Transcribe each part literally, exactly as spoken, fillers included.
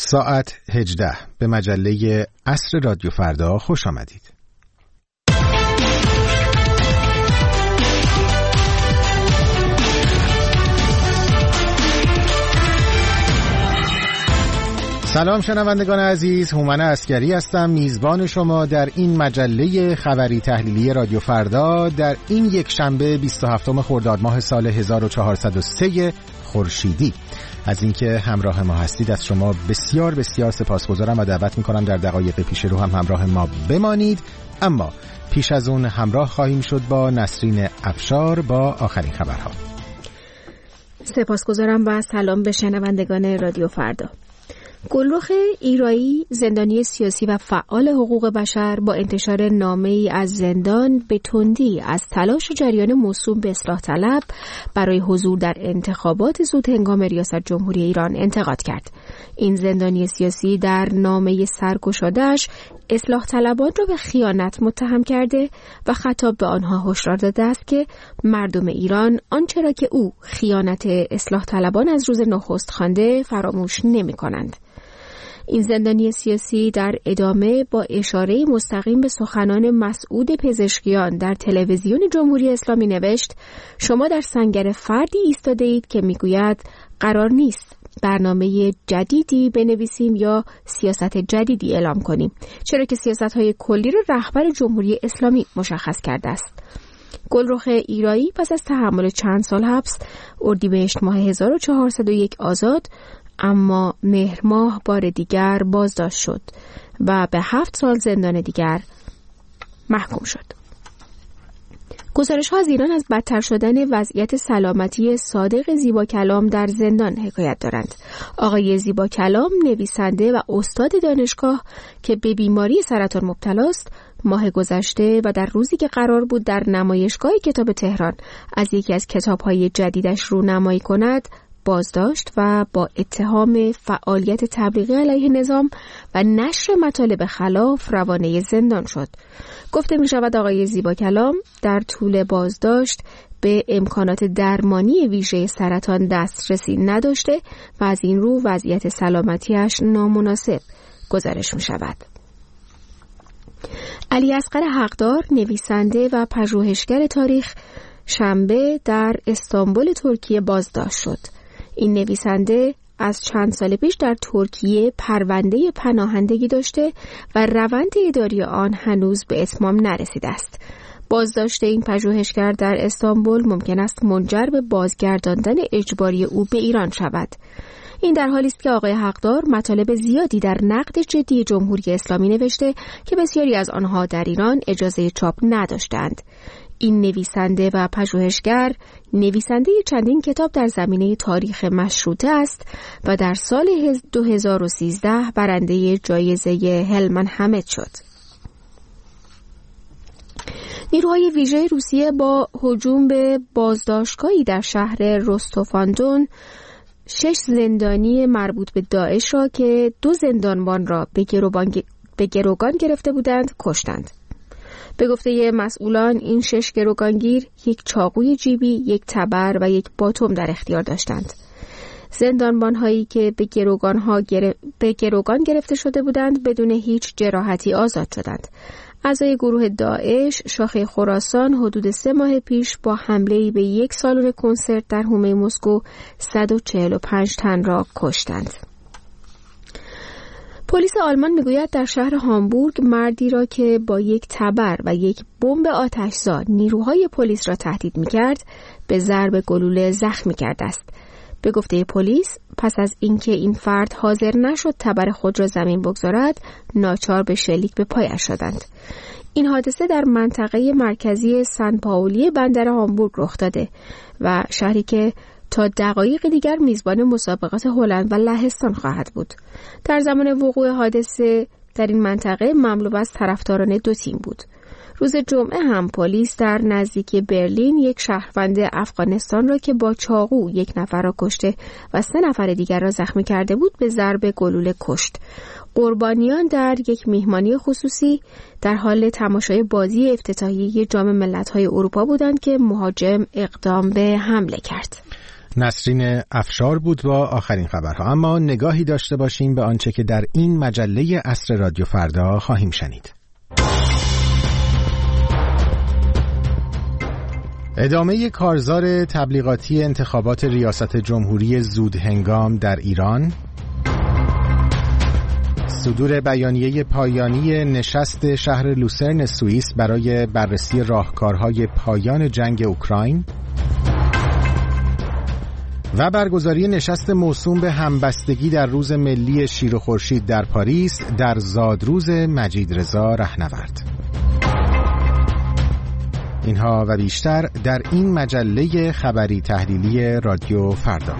ساعت هجده به مجله عصر رادیو فردا خوش آمدید. سلام شنوندگان عزیز، هومن عسکری هستم، میزبان شما در این مجله خبری تحلیلی رادیو فردا در این یک شنبه بیست و هفتم خرداد ماه سال هزار و چهارصد و سه خورشیدی. از اینکه همراه ما هستید از شما بسیار بسیار سپاسگزارم و دعوت میکنم در دقایق پیش رو هم همراه ما بمانید. اما پیش از اون همراه خواهیم شد با نسرین افشار با آخرین خبرها. سپاسگزارم و سلام به شنوندگان رادیو فردا. گلرخ ایرایی، زندانی سیاسی و فعال حقوق بشر، با انتشار نامه‌ای از زندان به تندی از تلاش و جریان موسوم به اصلاح طلب برای حضور در انتخابات زود هنگام ریاست جمهوری ایران انتقاد کرد. این زندانی سیاسی در نامه سرگشاده‌اش اصلاح طلبان را به خیانت متهم کرده و خطاب به آنها هشدار داده است که مردم ایران آنچه را که او خیانت اصلاح طلبان از روز نخست خوانده فراموش نمی‌کنند. این زندانی سیاسی در ادامه با اشاره مستقیم به سخنان مسعود پزشکیان در تلویزیون جمهوری اسلامی نوشت: شما در سنگر فردی ایستاده اید که میگوید قرار نیست برنامه جدیدی بنویسیم یا سیاست جدیدی اعلام کنیم، چرا که سیاست‌های کلی را رهبر جمهوری اسلامی مشخص کرده است. گلرخ ایرایی پس از تحمل چند سال حبس اردیبهشت ماه هزار و چهارصد و یک آزاد، اما مهر ماه بار دیگر بازداشت شد و به هفت سال زندان دیگر محکوم شد. گزارش‌ها از ایران از بدتر شدن وضعیت سلامتی صادق زیباکلام در زندان حکایت دارند. آقای زیباکلام، نویسنده و استاد دانشگاه که به بیماری سرطان مبتلاست، ماه گذشته و در روزی که قرار بود در نمایشگاه کتاب تهران از یکی از کتاب‌های جدیدش رونمایی کند، بازداشت و با اتهام فعالیت تبلیغی علیه نظام و نشر مطالب خلاف روانه زندان شد. گفته می شود آقای زیباکلام در طول بازداشت به امکانات درمانی ویژه سرطان دسترسی نداشته و از این رو وضعیت سلامتیش نامناسب گزارش می شود. علی اصغر حقدار، نویسنده و پژوهشگر تاریخ، شنبه در استانبول ترکیه بازداشت شد. این نویسنده از چند سال پیش در ترکیه پرونده پناهندگی داشته و روند اداری آن هنوز به اتمام نرسیده است. بازداشت این پژوهشگر در استانبول ممکن است منجر به بازگرداندن اجباری او به ایران شود. این در حالی است که آقای حقدار مطالب زیادی در نقد جدی جمهوری اسلامی نوشته که بسیاری از آنها در ایران اجازه چاپ نداشتند. این نویسنده و پژوهشگر نویسنده چندین کتاب در زمینه تاریخ مشروطه است و در سال دو هزار و سیزده برنده جایزه هلمن همت شد. نیروهای ویژه روسیه با هجوم به بازداشتگاهی در شهر رستوف-آن-دون شش زندانی مربوط به داعش را که دو زندانبان را به گروگان گرفته بودند کشتند. به گفته مسئولان این شش گروگانگیر یک چاقوی جیبی، یک تبر و یک باتوم در اختیار داشتند. زندانبان‌هایی که به گروگان‌ها گر... به گروگان گرفته شده بودند بدون هیچ جراحتی آزاد شدند. اعضای گروه داعش شاخه خراسان حدود سه ماه پیش با حمله‌ای به یک سالن کنسرت در حومه مسکو صد و چهل و پنج تن را کشتند. پلیس آلمان میگوید در شهر هامبورگ مردی را که با یک تبر و یک بمب آتشزا نیروهای پلیس را تهدید می‌کرد به ضرب گلوله زخمی کرده است. به گفته پلیس پس از اینکه این فرد حاضر نشد تبر خود را زمین بگذارد، ناچار به شلیک به پایش شدند. این حادثه در منطقه مرکزی سن پائولی بندر هامبورگ رخ داده و شهری که تا دقایق دیگر میزبان مسابقات هلند و لهستان خواهد بود. در زمان وقوع حادثه در این منطقه مملو از طرفداران دو تیم بود. روز جمعه هم پلیس در نزدیکی برلین یک شهروند افغانستان را که با چاقو یک نفر را کشته و سه نفر دیگر را زخمی کرده بود به ضرب گلوله کشت. قربانیان در یک میهمانی خصوصی در حال تماشای بازی افتتاحیه جام ملت‌های اروپا بودند که مهاجم اقدام به حمله کرد. نسرین افشار بود با آخرین خبرها. اما نگاهی داشته باشیم به آنچه که در این مجله عصر رادیو فردا خواهیم شنید. ادامه کارزار تبلیغاتی انتخابات ریاست جمهوری زودهنگام در ایران، صدور بیانیه پایانی نشست شهر لوسرن سوئیس برای بررسی راهکارهای پایان جنگ اوکراین و برگزاری نشست موسوم به همبستگی در روز ملی شیر و خورشید در پاریس در زادروز مجید رضا رهنورد. اینها و بیشتر در این مجله خبری تحلیلی رادیو فردا.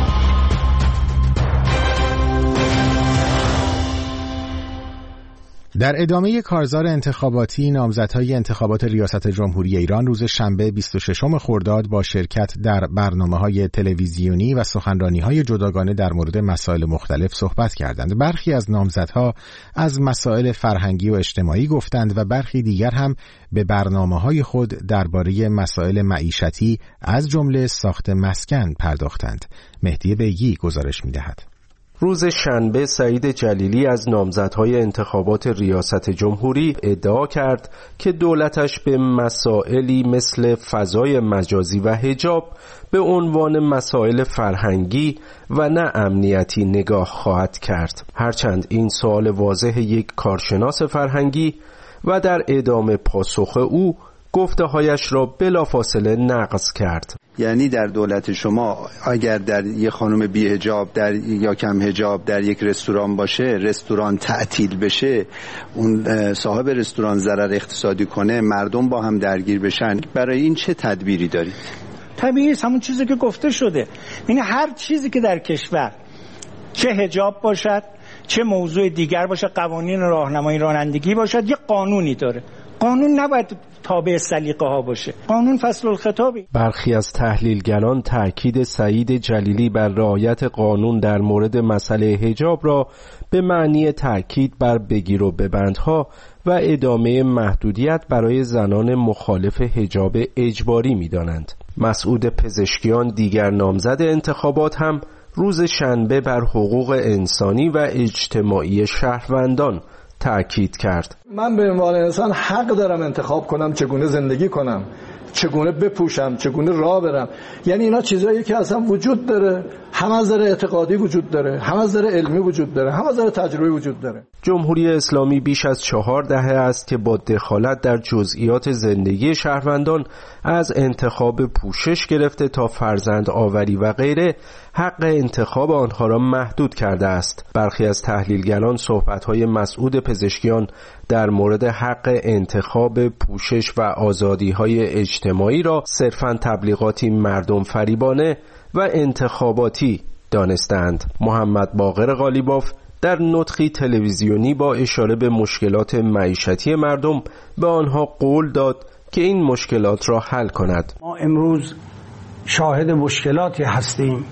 در ادامه کارزار انتخاباتی، نامزدهای انتخابات ریاست جمهوری ایران روز شنبه بیست و ششم خرداد با شرکت در برنامه‌های تلویزیونی و سخنرانی‌های جداگانه در مورد مسائل مختلف صحبت کردند. برخی از نامزدها از مسائل فرهنگی و اجتماعی گفتند و برخی دیگر هم به برنامه‌های خود درباره مسائل معیشتی از جمله ساخت مسکن پرداختند. مهدی بیگی گزارش می‌دهد. روز شنبه سعید جلیلی از نامزدهای انتخابات ریاست جمهوری ادعا کرد که دولتش به مسائلی مثل فضای مجازی و حجاب به عنوان مسائل فرهنگی و نه امنیتی نگاه خواهد کرد. هرچند این سوال واضح یک کارشناس فرهنگی و در ادامه پاسخ او گفته‌هایش را بلافاصله نقض کرد. یعنی در دولت شما اگر در یک خانم بی حجاب در یا کم حجاب در یک رستوران باشه، رستوران تعطیل بشه، اون صاحب رستوران ضرر اقتصادی کنه، مردم با هم درگیر بشن، برای این چه تدبیری دارید؟ طبیعی است همون چیزی که گفته شده. یعنی هر چیزی که در کشور چه حجاب باشد، چه موضوع دیگر باشه، قوانین راهنمایی رانندگی باشد، یه قانونی داره. قانون نباید تابع سلیقه ها باشه. قانون فصل الخطابی. برخی از تحلیلگران تأکید سعید جلیلی بر رعایت قانون در مورد مسئله حجاب را به معنی تأکید بر بگیر و ببندها و ادامه محدودیت برای زنان مخالف حجاب اجباری می‌دانند. مسعود پزشکیان دیگر نامزد انتخابات هم روز شنبه بر حقوق انسانی و اجتماعی شهروندان تأکید کرد. من به عنوان انسان حق دارم انتخاب کنم چگونه زندگی کنم، چگونه بپوشم، چگونه راه برم. یعنی اینا چیزایی که اصلا وجود داره، هم از نظر اعتقادی وجود داره، هم از نظر علمی وجود داره، هم از نظر تجربی وجود داره. جمهوری اسلامی بیش از چهار دهه است که با دخالت در جزئیات زندگی شهروندان از انتخاب پوشش گرفته تا فرزند آوری و غیره حق انتخاب آنها را محدود کرده است. برخی از تحلیلگران صحبت‌های مسعود پزشکیان در مورد حق انتخاب پوشش و آزادی‌های اجتماعی را صرفاً تبلیغاتی مردم فریبانه و انتخاباتی دانستند. محمد باقر قالیباف در نطقی تلویزیونی با اشاره به مشکلات معیشتی مردم به آنها قول داد که این مشکلات را حل کند. ما امروز شاهد مشکلاتی هستیم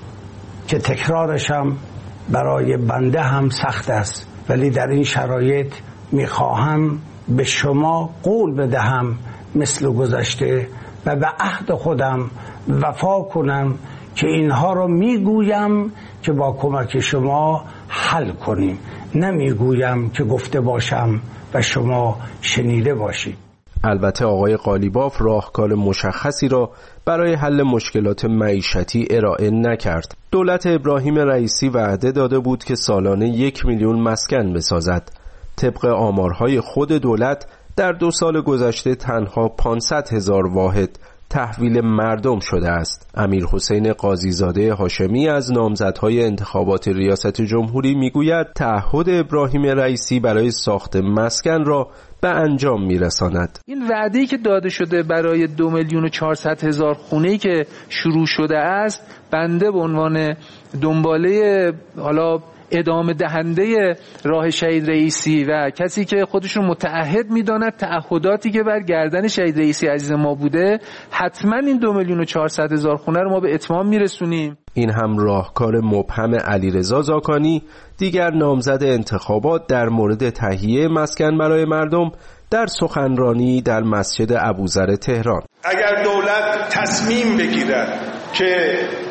که تکرارش هم برای بنده هم سخت است، ولی در این شرایط میخواهم به شما قول بدهم مثل گذشته و به عهد خودم وفا کنم که اینها رو میگویم که با کمک شما حل کنیم، نمیگویم که گفته باشم و شما شنیده باشید. البته آقای قالیباف راهکار مشخصی را برای حل مشکلات معیشتی ارائه نکرد. دولت ابراهیم رئیسی وعده داده بود که سالانه یک میلیون مسکن بسازد. طبق آمارهای خود دولت در دو سال گذشته تنها پانصد هزار واحد تحویل مردم شده است. امیر حسین قاضیزاده هاشمی از نامزدهای انتخابات ریاست جمهوری میگوید تعهد ابراهیم رئیسی برای ساخت مسکن را به انجام میرساند. این وعده‌ای که داده شده برای دو میلیون و چهارصد هزار خونه‌ای که شروع شده است، بنده به عنوان دنباله حالا ادامه دهنده راه شهید رئیسی و کسی که خودشون متعهد میداند تعهداتی که بر گردن شهید رئیسی عزیز ما بوده، حتما این دو میلیون و چهارصد هزار خونه رو ما به اتمام میرسونیم. این هم راهکار مبهم علیرضا زاکانی، دیگر نامزد انتخابات، در مورد تهیه مسکن برای مردم در سخنرانی در مسجد ابوذر تهران. اگر دولت تصمیم بگیرد که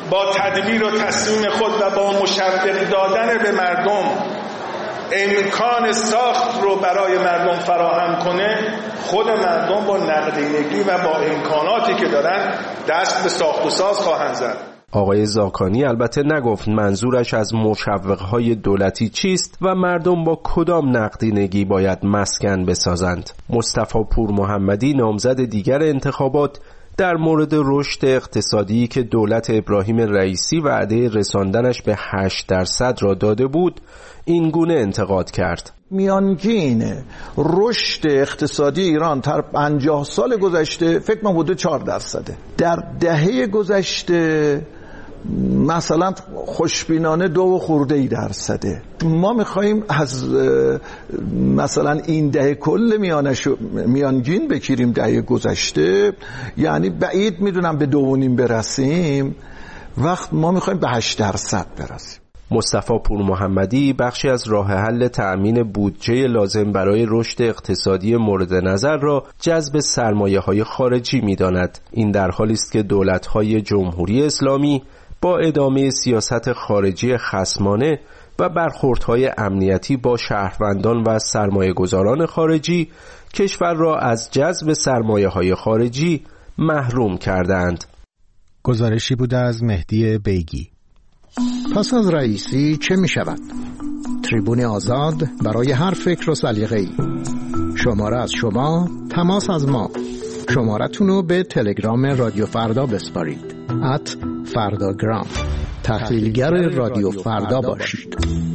با تدبیر و تصمیم خود و با مشوق دادن به مردم امکان ساخت رو برای مردم فراهم کنه، خود مردم با نقدینگی و با امکاناتی که دارن دست به ساخت و ساز خواهند زد. آقای زاکانی البته نگفت منظورش از مشوقهای دولتی چیست و مردم با کدام نقدینگی باید مسکن بسازند. مصطفی پور محمدی نامزد دیگر انتخابات در مورد رشد اقتصادی که دولت ابراهیم رئیسی وعده رساندنش به هشت درصد را داده بود این گونه انتقاد کرد: میانگین رشد اقتصادی ایران در پنجاه سال گذشته فکر من بوده چهار درصده. در دهه گذشته مثلا خوشبینانه دو و خورده ای درصده. ما میخواییم از مثلا این دهه کل میانش میانگین بگیریم دهه گذشته، یعنی بعید میدونم به دو و نیم برسیم، وقت ما میخواییم به هشت درصد برسیم. مصطفی پور محمدی بخشی از راه حل تأمین بودجه لازم برای رشد اقتصادی مورد نظر را جذب سرمایه‌های خارجی می‌داند. این در حالی است که دولت‌های جمهوری اسلامی با ادامه سیاست خارجی خصمانه و برخوردهای امنیتی با شهروندان و سرمایه‌گذاران خارجی کشور را از جذب سرمایه‌های خارجی محروم کردند. گزارشی بود از مهدی بیگی. پس از رئیسی چه می شود؟ تریبون آزاد برای هر فکر و سلیقه‌ای. شماره از شما، تماس از ما. شمارتون رو به تلگرام رادیو فردا بسپارید. ات فرداگرام. تحلیلگر رادیو فردا باشید.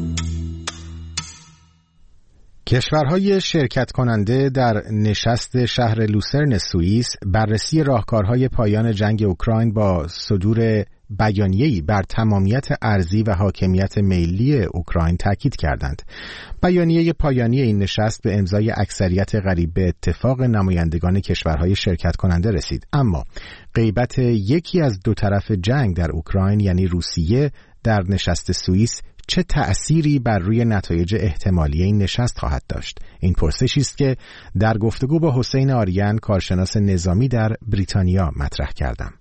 کشورهای شرکت کننده در نشست شهر لوسرن سوئیس بررسی راهکارهای پایان جنگ اوکراین با صدور بیانیه‌ای بر تمامیت ارضی و حاکمیت ملی اوکراین تاکید کردند. بیانیه پایانی این نشست به امضای اکثریت قریب به اتفاق نمایندگان کشورهای شرکت کننده رسید، اما غیبت یکی از دو طرف جنگ در اوکراین یعنی روسیه در نشست سوئیس چه تأثیری بر روی نتایج احتمالی این نشست خواهد داشت؟ این پرسشی است که در گفتگو با حسین آریان کارشناس نظامی در بریتانیا مطرح کردم.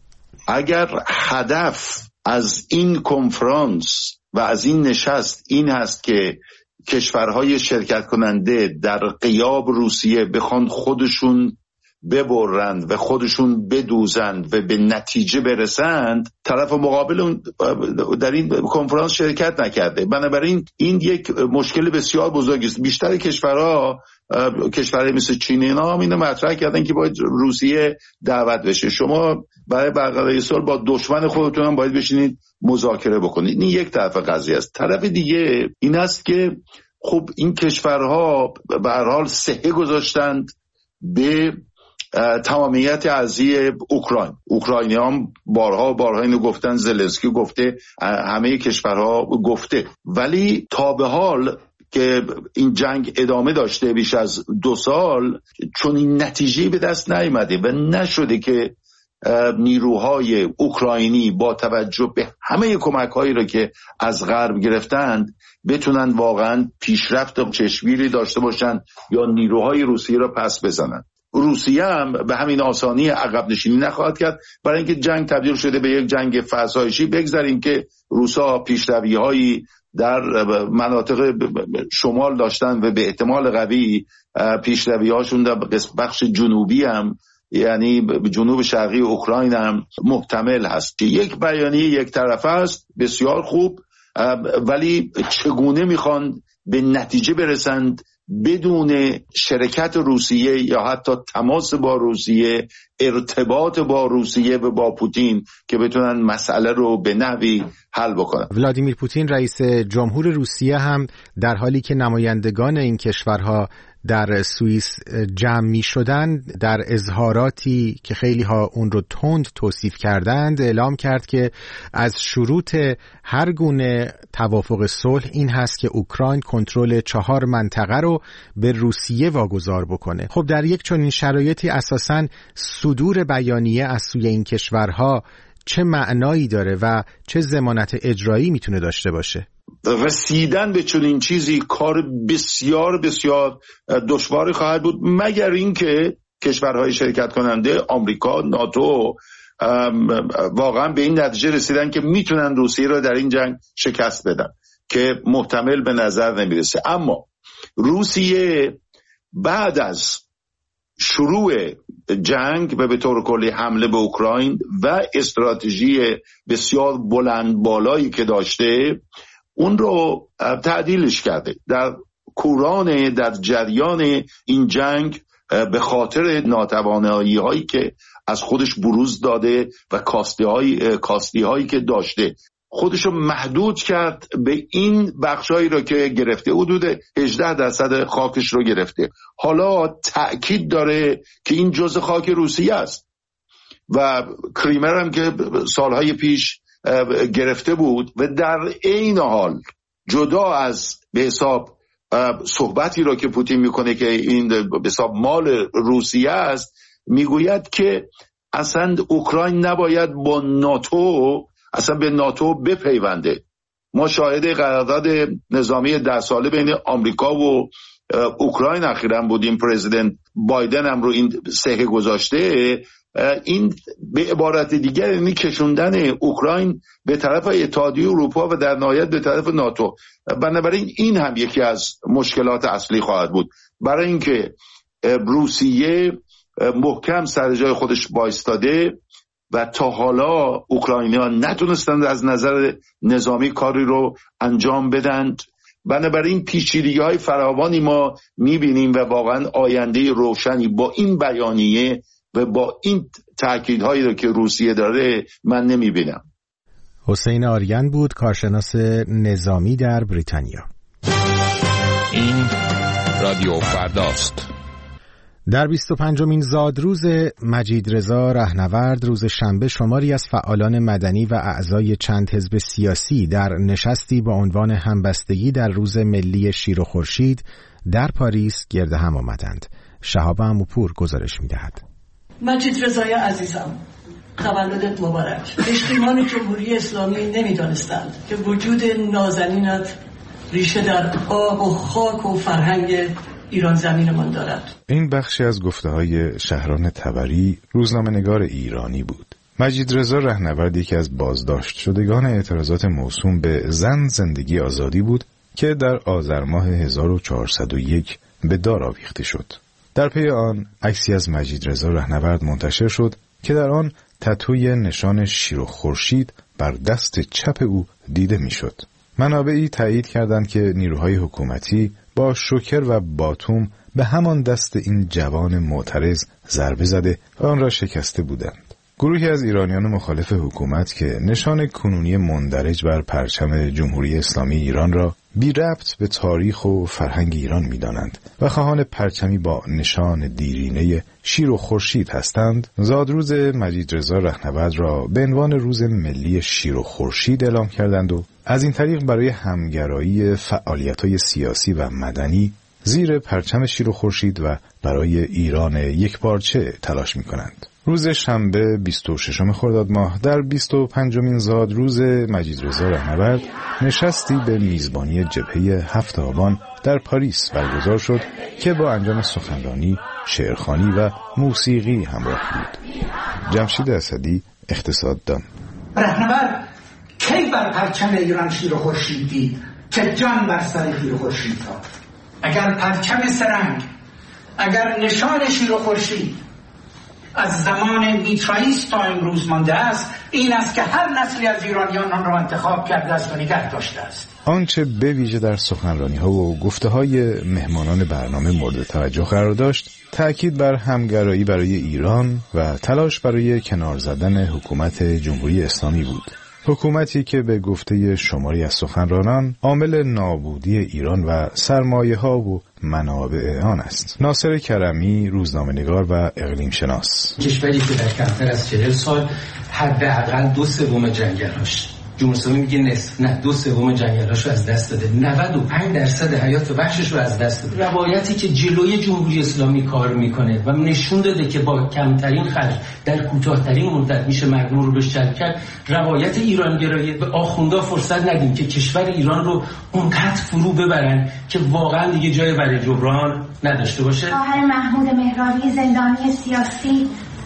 اگر هدف از این کنفرانس و از این نشست این هست که کشورهای شرکت کننده در غیاب روسیه بخوان خودشون ببرند و خودشون بدوزند و به نتیجه برسند، طرف مقابل در این کنفرانس شرکت نکرده. بنابراین این یک مشکل بسیار بزرگی است. بیشتر کشورها کشورهای مثل چین اینا هم اینو مطرح کردن که باید روسیه دعوت بشه. شما برای برقراری صلح با دشمن خودتون هم باید بشینید مذاکره بکنید. این یک طرف قضیه است. طرف دیگه این است که خب این کشورها به هر حال صحه گذاشتند به تمامیت ارضی اوکراین. اوکراینی هم بارها بارها اینو گفتن، زلنسکی گفته، همه کشورها گفته، ولی تا به حال که این جنگ ادامه داشته بیش از دو سال چون این نتیجه به دست نیامده و نشده که نیروهای اوکراینی با توجه به همه کمک‌هایی را که از غرب گرفتند بتونن واقعا پیشرفت چشمگیری داشته باشن یا نیروهای روسیه را پس بزنن. روسیه هم به همین آسانی عقب نشینی نخواهد کرد، برای اینکه جنگ تبدیل شده به یک جنگ فرسایشی. بگذاریم که روسا پیشروی‌هایی در مناطق شمال داشتن و به احتمال قوی پیشروی‌هاشون در بخش جنوبی هم، یعنی جنوب شرقی اوکراین هم محتمل هست که یک بیانیه یک طرفه است. بسیار خوب، ولی چگونه میخوان به نتیجه برسند بدون شرکت روسیه یا حتی تماس با روسیه، ارتباط با روسیه و با پوتین که بتونن مسئله رو به نحوی حل بکنن؟ ولادیمیر پوتین رئیس جمهور روسیه هم در حالی که نمایندگان این کشورها در سوئیس جمع می شدن در اظهاراتی که خیلی ها اون رو تند توصیف کردند اعلام کرد که از شروط هر گونه توافق صلح این هست که اوکراین کنترل چهار منطقه رو به روسیه واگذار بکنه. خب در یک چنین شرایطی اساساً صدور بیانیه از سوی این کشورها چه معنایی داره و چه ضمانت اجرایی میتونه داشته باشه؟ رسیدن به چنین چیزی کار بسیار بسیار دشواری خواهد بود، مگر اینکه کشورهای شرکت کننده آمریکا، ناتو واقعا به این نتیجه رسیدن که میتونن روسیه رو در این جنگ شکست بدن که محتمل به نظر نمیرسه. اما روسیه بعد از شروع جنگ و به طور کلی حمله به اوکراین و استراتژی بسیار بلند بالایی که داشته اون رو تعدیلش کرده. در کوران در جریان این جنگ به خاطر ناتوانایی هایی که از خودش بروز داده و کاستی هایی, کاستی هایی که داشته خودش رو محدود کرد به این بخشایی رو که گرفته. حدود هجده درصد خاکش رو گرفته. حالا تأکید داره که این جزء خاک روسیه است و کریمر هم که سالهای پیش گرفته بود و در این حال جدا از به حساب صحبتی رو که پوتین میکنه که این به حساب مال روسیه است، میگوید که اصلا اوکراین نباید با ناتو اصلا به ناتو بپیونده. ما شاهد قرارداد نظامی ده ساله بین آمریکا و اوکراین اخیراً بودیم. پرزیدنت بایدن هم رو این سهه گذاشته. این به عبارت دیگر یعنی کشوندن اوکراین به طرف اتحادیه اروپا و در نهایت به طرف ناتو. بنابراین این هم یکی از مشکلات اصلی خواهد بود برای اینکه روسیه محکم سر جای خودش بایستاده و تا حالا اوکراینی‌ها نتونستند از نظر نظامی کاری رو انجام بدند. بنابراین پیچیدگی‌های فراوانی ما می‌بینیم و واقعا آینده روشنی با این بیانیه و با این تأکیدهایی رو که روسیه داره من نمی‌بینم. حسین آریان بود، کارشناس نظامی در بریتانیا. این رادیو فرداست. در بیست و پنجمین زادروز مجید رضا رهنورد روز شنبه شماری از فعالان مدنی و اعضای چند حزب سیاسی در نشستی با عنوان همبستگی در روز ملی شیر و خورشید در پاریس گرد هم آمدند. شهاب عموپور گزارش می‌دهد. مجید رضای عزیزم، تولدت مبارک. پشتیبان جمهوری اسلامی نمی‌دانستند که وجود نازنینت ریشه در آب و خاک و فرهنگ ایران زمینمان دارد. این بخشی از گفته‌های شهران طبری، روزنامه‌نگار ایرانی بود. مجید رضا رهنورد یکی از بازداشت شدگان اعتراضات موسوم به زن زندگی آزادی بود که در آذر ماه هزار و چهارصد و یک به دار آویخته شد. در پی آن عکسی از مجید رضا رهنورد منتشر شد که در آن تتوی نشان شیر و خورشید بر دست چپ او دیده میشد. منابعی تایید کردند که نیروهای حکومتی با شوکر و باتوم به همان دست این جوان معترض ضربه زده و آن را شکسته بودند. گروهی از ایرانیان مخالف حکومت که نشان کنونی مندرج بر پرچم جمهوری اسلامی ایران را بی ربط به تاریخ و فرهنگ ایران می‌دانند و خواهان پرچمی با نشان دیرینه شیر و خورشید هستند، زادروز مجید رضا رهنورد را به عنوان روز ملی شیر و خورشید اعلام کردند و از این طریق برای همگرایی فعالیت‌های سیاسی و مدنی زیر پرچم شیر و خورشید و برای ایران یکپارچه تلاش می‌کنند. روز شنبه بیست و ششم خرداد ماه در بیست و پنجمین زادروز مجید رضا رهنورد نشستی به میزبانی جبهه هفت آبان در پاریس برگزار شد که با انجام سخنرانی، شعرخوانی و موسیقی همراه بود. جمشید اسدی، اقتصاددان: رهنورد کی بر پرچم ایران شیر و خورشید دید که جان بر سر شیر و خورشید داد؟ اگر پرچم سرنگ، اگر نشان شیر و خورشید از زمان میترائیس تا امروز مانده است، این است که هر نسلی از ایرانیان آن را انتخاب کرده است و نگه داشته است. آنچه به ویژه در سخنرانی‌ها و گفته‌های مهمانان برنامه مورد توجه قرار داشت، تأکید بر همگرایی برای ایران و تلاش برای کنار زدن حکومت جمهوری اسلامی بود. حکومتی که به گفته شماری از سخنرانان عامل نابودی ایران و سرمایه‌ها و منابع آن است. ناصر کرمی، روزنامه‌نگار و اقلیم شناس: کشوری که در کمتر از چهل سال حداقل دو سوم جنگل‌هاش، جمهوری اسلامی میگه نصف، نه دو سوم جنگل‌هاشو از دست داده، نود و پنج درصد حیات وحشش رو از دست داده. روایتی که جلوی جمهوری اسلامی کار میکنه و نشون داده که با کمترین خرج در کوتاه‌ترین مدت میشه مردم رو بهش جلب کرد، روایت ایرانگرایی. به آخوندا فرصت ندیم که کشور ایران رو اونقدر فرو ببرن که واقعا دیگه جای برای جبران نداشته باشه. خواهر محمود مهرانی، زندانی سیاسی،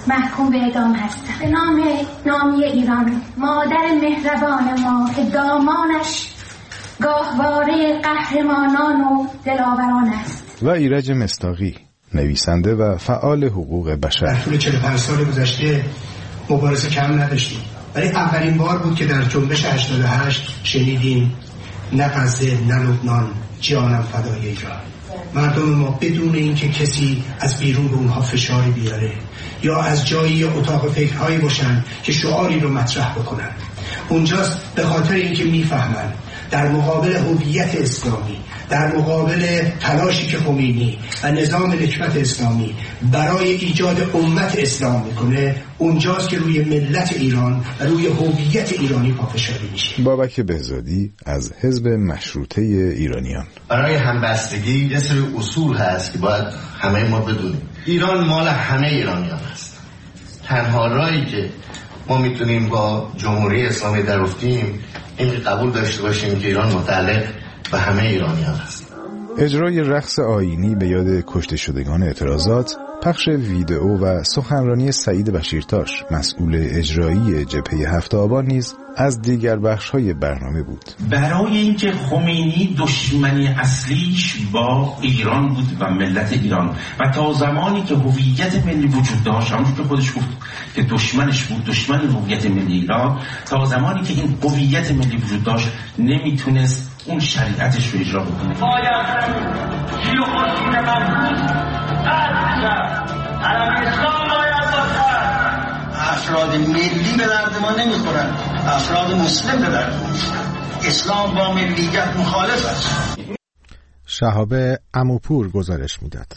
محکوم به اعدام هستم. به نام نامی ایران، مادر مهربان ما که دامانش گاهواره قهرمانان و دلاوران است. و ایرج مصداقی، نویسنده و فعال حقوق بشر. در طول چهل و پنج سال گذشته مبارزه کم نداشتیم، ولی اولین بار بود که در جنبش هشتاد و هشت شنیدیم نه غزه نه لبنان، جانم فدای ایران. مردم ما بدون اینکه کسی از بیرون به اونها فشاری بیاره یا از جایی اتاق فکرهایی باشن که شعاری رو مطرح بکنن، اونجاست به خاطر اینکه میفهمن در مقابل هویت اسلامی، در مقابل تلاشی که خمینی و نظام نکبت اسلامی برای ایجاد امت اسلام میکنه، اونجاست که روی ملت ایران و روی هویت ایرانی پافشاری میشه. بابک بهزادی از حزب مشروطه ایرانیان: برای همبستگی یه سری اصول هست که باید همه ما بدونیم. ایران مال همه ایرانیان هست. تنها راهی که ما میتونیم با جمهوری اسلامی در افتیم این قبول داشته باشیم که ایران متعلق به همه ایرانیان است. اجرای رقص آیینی به یاد کشته شدگان اعتراضات، پخش ویدئو و سخنرانی سعید بشیرتاش، مسئول اجرایی جبهه هفت آبان نیز از دیگر بخش‌های برنامه بود. برای اینکه خمینی دشمنی اصلیش با ایران بود و ملت ایران و تا زمانی که هویت ملی وجود داشت، همونجور که خودش گفت که دشمنش بود، دشمن هویت ملی ایران، تا زمانی که این هویت ملی وجود داشت نمیتونست اون شریعتش رو اجرا بکنه. باید جیو خورشید مبروز قرد شد، عربی اسلام باید باشد. افراد ملی به درد ما نمیخورن، افراد مسلم به درد ما میخورن. اسلام با ملیت مخالف است. شهاب عموپور گزارش میداد.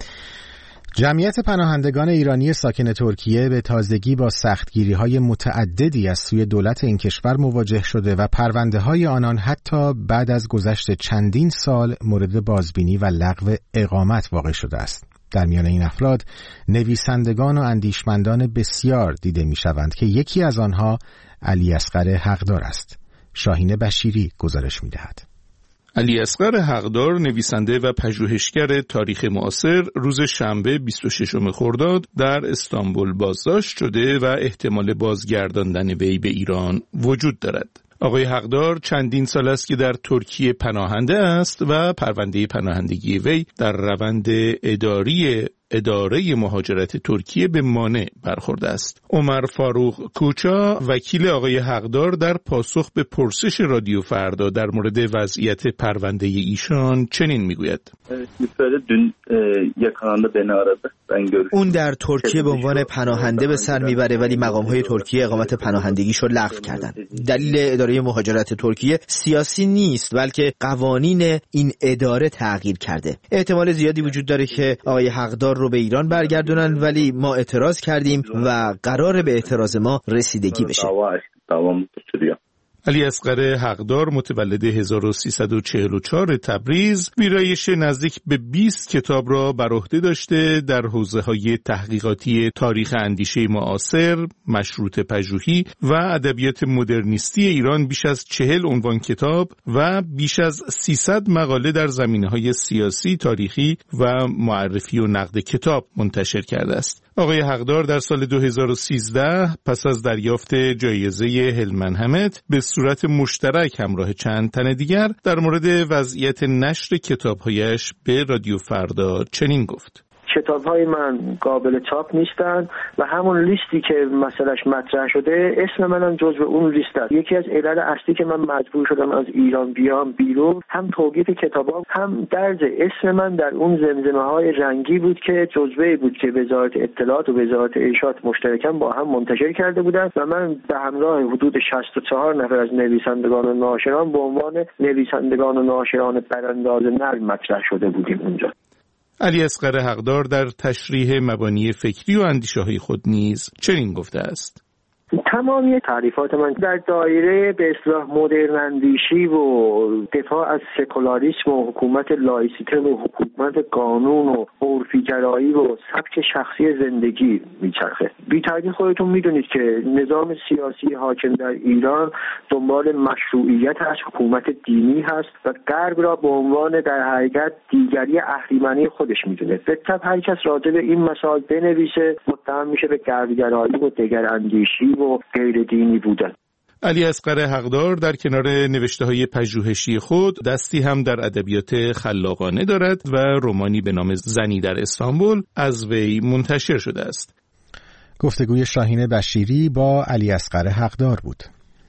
جمعیت پناهندگان ایرانی ساکن ترکیه به تازگی با سختگیری‌های متعددی از سوی دولت این کشور مواجه شده و پرونده‌های آنان حتی بعد از گذشت چندین سال مورد بازبینی و لغو اقامت واقع شده است. در میان این افراد نویسندگان و اندیشمندان بسیار دیده می‌شوند که یکی از آنها علی اصغر حقدار است. شاهین بشیری گزارش می‌دهد. علی اصغر حقدار، نویسنده و پژوهشگر تاریخ معاصر، روز شنبه بیست و ششم خرداد در استانبول بازداشت شده و احتمال بازگرداندن وی به ایران وجود دارد. آقای حقدار چندین سال است که در ترکیه پناهنده است و پرونده پناهندگی وی در روند اداری اداره مهاجرت ترکیه به مانع برخورده است. عمر فاروق کوچا، وکیل آقای حقدار، در پاسخ به پرسش رادیو فردا در مورد وضعیت پرونده ایشان چنین میگوید: اون در ترکیه به عنوان پناهنده به سر میبره، ولی مقام‌های ترکیه اقامت پناهندگیشو لغو کردن. دلیل اداره مهاجرت ترکیه سیاسی نیست، بلکه قوانین این اداره تغییر کرده. احتمال زیادی وجود داره که آقای حقدار رو به ایران برگردونن، ولی ما اعتراض کردیم و قراره به اعتراض ما رسیدگی بشه. علی اصغر حقدار متولد هزار و سیصد و چهل و چهار تبریز، ویرایش نزدیک به بیست کتاب را بر عهده داشته در حوزه‌های تحقیقاتی تاریخ اندیشه معاصر، مشروطه پژوهی و ادبیات مدرنیستی ایران بیش از چهل عنوان کتاب و بیش از سیصد مقاله در زمینه‌های سیاسی، تاریخی و معرفی و نقد کتاب منتشر کرده است. آقای حقدار در سال دو هزار و سیزده پس از دریافت جایزه هلمن همت به صورت مشترک همراه چند تن دیگر در مورد وضعیت نشر کتاب‌هایش به رادیو فردا چنین گفت: کتاب‌های من قابل چاپ نیستن و همون لیستی که مسئلهش مطرح شده اسم منم جزو اون لیست است. یکی از علل اصلی که من مجبور شدم از ایران بیام بیرون هم توقیف کتابا، هم درج اسم من در اون زمزمه‌های رنگی بود که جزوه‌ای بود که وزارت اطلاعات و وزارت ارشاد مشترکاً با هم منتشر کرده بودند و من به همراه حدود شصت و چهار نفر از نویسندگان و ناشران به عنوان نویسندگان و ناشران برانداز نرم مطرح شده بودیم اونجا. علی اصغر حقدار در تشریح مبانی فکری و اندیشه‌های خود نیز چنین گفته است: تمامی تعریفات من در دایره به اصطلاح مدرن اندیشی و دفاع از سکولاریسم و حکومت لایسیته و حکومت قانون و عرفی‌گرایی و سبک شخصی زندگی میچرخه. بی تردید خودتون میدونید که نظام سیاسی حاکم در ایران دنبال مشروعیت از حکومت دینی هست و غرب را به عنوان در حقیقت دیگری اهریمنی خودش میدونه. به طب هر کس راجع به این مسائل بنویسه متهم میشه به غربگرایی و دگراندیشی و غیر دینی بودن. علی اصغر حقدار در کنار نوشته‌های پژوهشی خود دستی هم در ادبیات خلاقانه دارد و رمانی به نام زنی در استانبول از وی منتشر شده است. گفتگوی شاهین بشیری با علی اصغر حقدار بود.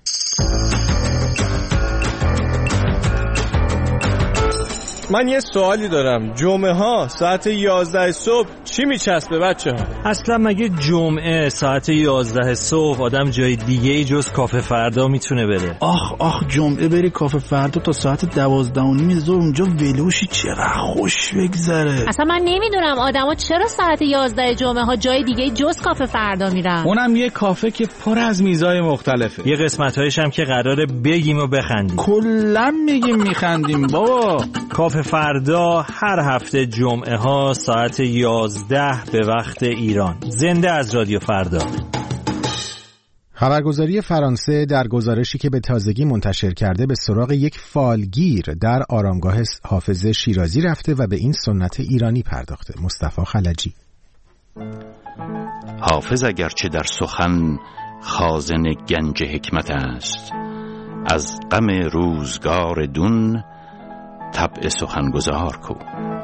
من یه سوالی دارم. جمعه ها ساعت یازده صبح چی میچسبه بچه ها؟ اصلا مگه جمعه ساعت یازده صبح آدم جای دیگه ای جز کافه فردا میتونه بره؟ آخ آخ جمعه بری کافه فردا تا ساعت دوازده و نیم ظهر اونجا ولوشی چقدر خوش بگذره. اصلا من نمیدونم آدما چرا ساعت یازده جمعه ها جای دیگه جز کافه فردا میرن. اونم یه کافه که پر از میزای مختلفه. یه قسمتایش هم که قراره بگیم و بخندیم. کلا میگیم میخندیم بابا. کافه فردا هر هفته جمعه ها ساعت یازده به وقت ایران. زنده از رادیو فردا. خبرگزاری فرانسه در گزارشی که به تازگی منتشر کرده به سراغ یک فالگیر در آرامگاه حافظ شیرازی رفته و به این سنت ایرانی پرداخته. مصطفی خلجی. حافظ اگرچه در سخن خازن گنج حکمت است، از غم روزگار دون طبع سخنگزار کو.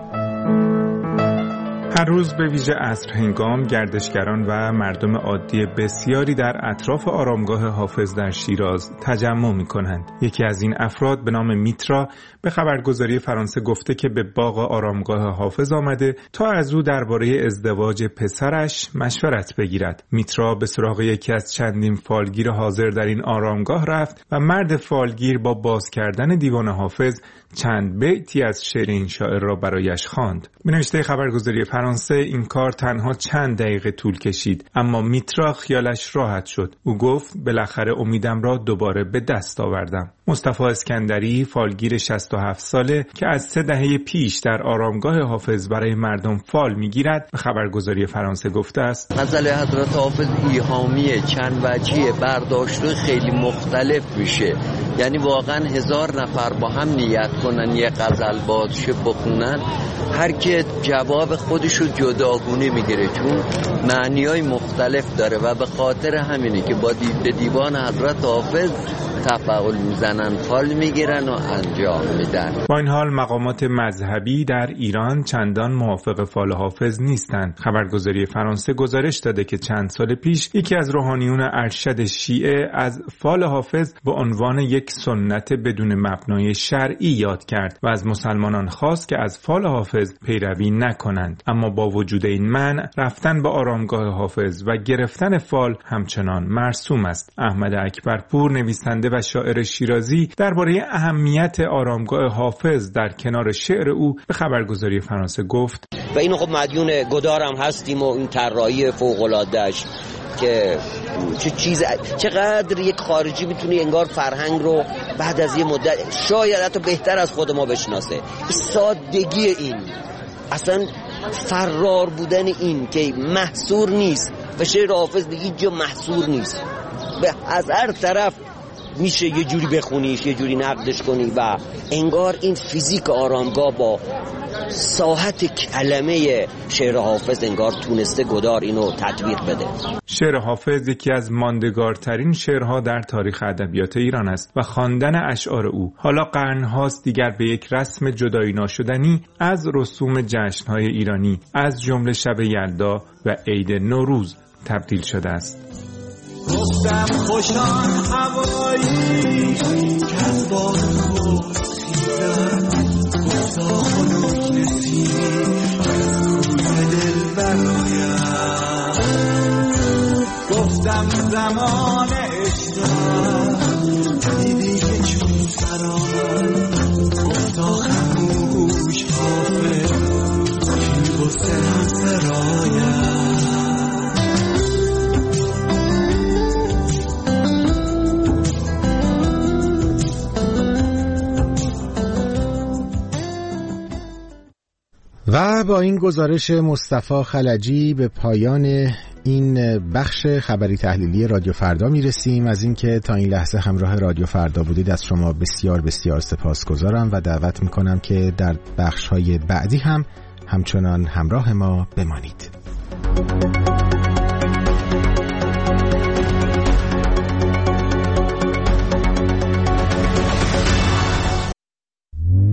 هر روز به ویژه عصر هنگام گردشگران و مردم عادی بسیاری در اطراف آرامگاه حافظ در شیراز تجمع می کنند. یکی از این افراد به نام میترا به خبرگزاری فرانسه گفته که به باغ آرامگاه حافظ آمده تا از او درباره ازدواج پسرش مشورت بگیرد. میترا به سراغ یکی از چندین فالگیر حاضر در این آرامگاه رفت و مرد فالگیر با باز کردن دیوان حافظ چند بیتی از شعر این شاعر را برایش خواند. به نوشته خبرگزاری فرانسه این کار تنها چند دقیقه طول کشید، اما میترا خیالش راحت شد. او گفت بالاخره امیدم را دوباره به دست آوردم. مصطفی اسکندری فالگیر شصت و هفت ساله که از سه دهه پیش در آرامگاه حافظ برای مردم فال میگیرد به خبرگزاری فرانسه گفته است: غزل حضرت حافظ ایهامیه، چند وجهیه، برداشت خیلی مختلف میشه. یعنی واقعا هزار نفر با هم نیت کنن یه غزل بازشه بخونن، هر که جواب خودشو جداگونه میگیره، چون معنیای مختلف داره و به خاطر همینه که با دی... دیوان حضرت حافظ تفاعل میزنن، فال میگیرن و انجام میدن. با این حال مقامات مذهبی در ایران چندان موافق فال حافظ نیستند. خبرگزاری فرانسه گزارش داده که چند سال پیش یکی از روحانیون ارشد شیعه از فال حافظ به عنوان یک سنت بدون مبنای شرعی یاد کرد و از مسلمانان خواست که از فال حافظ پیروی نکنند. اما با وجود این منع، رفتن به آرامگاه حافظ و گرفتن فال همچنان مرسوم است. احمد اکبرپور نویسنده و شاعر شیرازی درباره اهمیت آرامگاه حافظ در کنار شعر او به خبرگزاری فرانسه گفت: و اینو خب مدیون گدارم هستیم و این طراحی فوق‌العاده‌اش که چه چیز چقدر یک خارجی میتونه انگار فرهنگ رو بعد از یه مدت شاید حتی بهتر از خود ما بشناسه. سادگی این، اصلا فرار بودن این که محصور نیست و شعر حافظ به هیچ جا محصور نیست، به از هر طرف میشه یه جوری بخونیش، یه جوری نقدش کنی و انگار این فیزیک آرامگاه با ساحت کلمه شعر حافظ انگار تونسته گدار اینو تطبیق بده. شعر حافظ یکی از ماندگارترین شعرها در تاریخ ادبیات ایران است و خواندن اشعار او حالا قرن‌هاست دیگر به یک رسم جدایی ناشدنی از رسوم جشن‌های ایرانی از جمله شب یلدا و عید نوروز تبدیل شده است. گفتم خوشان هوایی که از باد خیزم، گفتا خنک نسیمی روی دل برایم، گفتم زمان عشقم دیدی که چون سرام، گفتا خموش حافظ کی گفته هم سرایم. و با این گزارش مصطفی خلجی به پایان این بخش خبری تحلیلی رادیو فردا میرسیم. از اینکه تا این لحظه همراه رادیو فردا بودید از شما بسیار بسیار سپاسگزارم و دعوت میکنم که در بخش‌های بعدی هم همچنان همراه ما بمانید.